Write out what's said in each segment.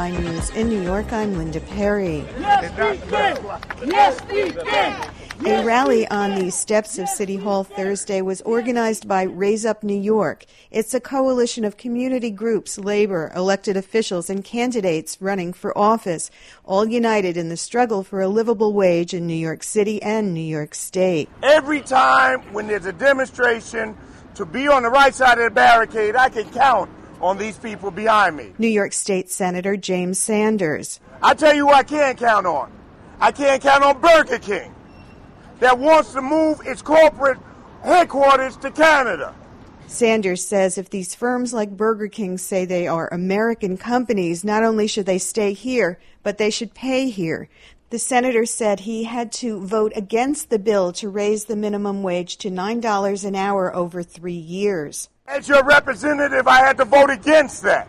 WBAI News in New York, I'm Linda Perry. Yes, we can! Yes, we can! A rally on the steps of City Hall Thursday was organized by Raise Up New York. It's a coalition of community groups, labor, elected officials, and candidates running for office, all united in the struggle for a livable wage in New York City and New York State. Every time when there's a demonstration, to be on the right side of the barricade, I can count on these people behind me. New York State Senator James Sanders. I tell you who I can't count on. I can't count on Burger King, that wants to move its corporate headquarters to Canada. Sanders says if these firms like Burger King say they are American companies, not only should they stay here, but they should pay here. The senator said he had to vote against the bill to raise the minimum wage to $9 an hour over 3 years. As your representative, I had to vote against that.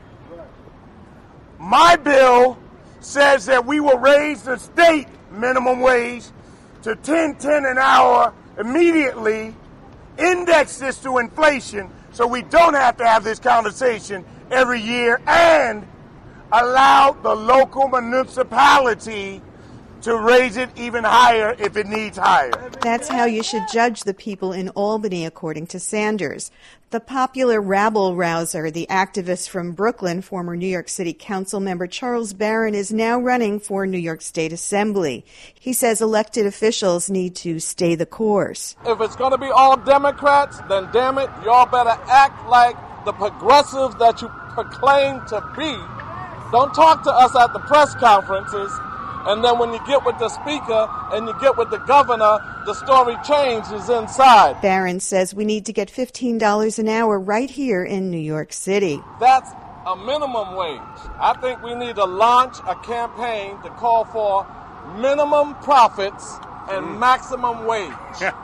My bill says that we will raise the state minimum wage to $10.10 an hour immediately, index this to inflation so we don't have to have this conversation every year, and allow the local municipality to raise it even higher if it needs higher. That's how you should judge the people in Albany, according to Sanders. The popular rabble-rouser, the activist from Brooklyn, former New York City Council member Charles Barron, is now running for New York State Assembly. He says elected officials need to stay the course. If it's going to be all Democrats, then damn it, y'all better act like the progressives that you proclaim to be. Don't talk to us at the press conferences. And then when you get with the speaker and you get with the governor, the story changes inside. Barron says we need to get $15 an hour right here in New York City. That's a minimum wage. I think we need to launch a campaign to call for minimum profits and maximum wage.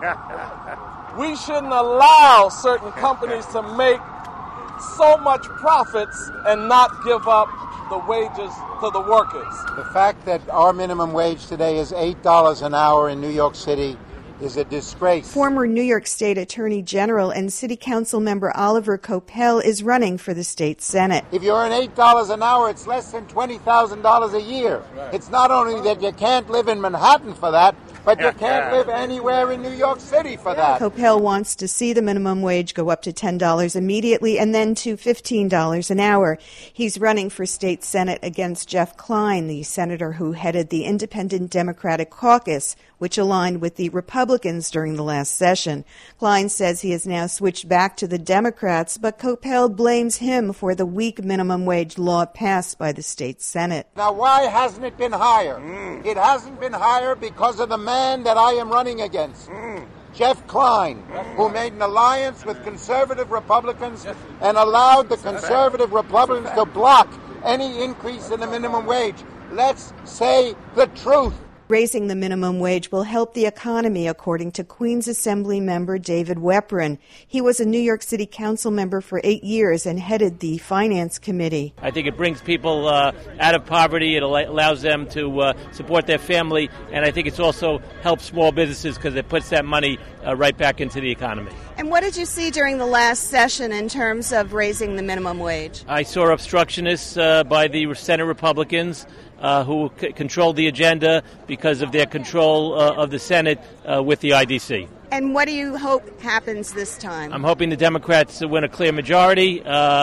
We shouldn't allow certain companies to make so much profits and not give up the wages to the workers. The fact that our minimum wage today is $8 an hour in New York City is a disgrace. Former New York State Attorney General and City Council member Oliver Coppell is running for the state Senate. If you earn $8 an hour, it's less than $20,000 a year. Right. It's not only that you can't live in Manhattan for that, but you can't live anywhere in New York City for that. Coppell wants to see the minimum wage go up to $10 immediately and then to $15 an hour. He's running for state Senate against Jeff Klein, the senator who headed the Independent Democratic Caucus, which aligned with the Republicans during the last session. Klein says he has now switched back to the Democrats, but Coppell blames him for the weak minimum wage law passed by the state Senate. Now, why hasn't it been higher? It hasn't been higher because of the man that I am running against, Jeff Klein, who made an alliance with conservative Republicans and allowed the conservative Republicans to block any increase in the minimum wage. Let's say the truth. Raising the minimum wage will help the economy, according to Queens Assembly member David Weprin. He was a New York City Council member for 8 years and headed the Finance Committee. I think it brings people out of poverty. It allows them to support their family, and I think it's also helps small businesses because it puts that money right back into the economy. And what did you see during the last session in terms of raising the minimum wage? I saw obstructionists by the Senate Republicans who controlled the agenda because of their control of the Senate with the IDC. And what do you hope happens this time? I'm hoping the Democrats win a clear majority,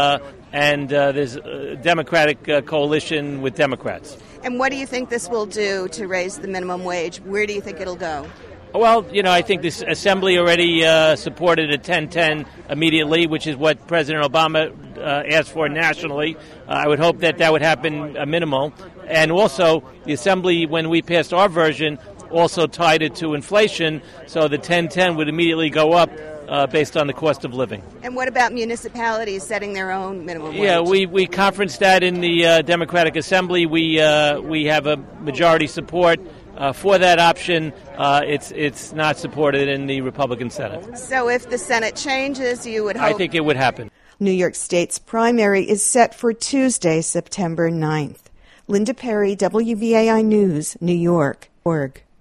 and there's a Democratic coalition with Democrats. And what do you think this will do to raise the minimum wage? Where do you think it'll go? Well, I think this Assembly already supported a 10-10 immediately, which is what President Obama asked for nationally. I would hope that would happen minimal. And also, the Assembly, when we passed our version, also tied it to inflation, so the 10-10 would immediately go up based on the cost of living. And what about municipalities setting their own minimum wage? Yeah, we conferenced that in the Democratic Assembly. We have a majority support for that option. It's not supported in the Republican Senate. So if the Senate changes, you would hope... I think it would happen. New York State's primary is set for Tuesday, September 9th. Linda Perry, WBAI News, New York.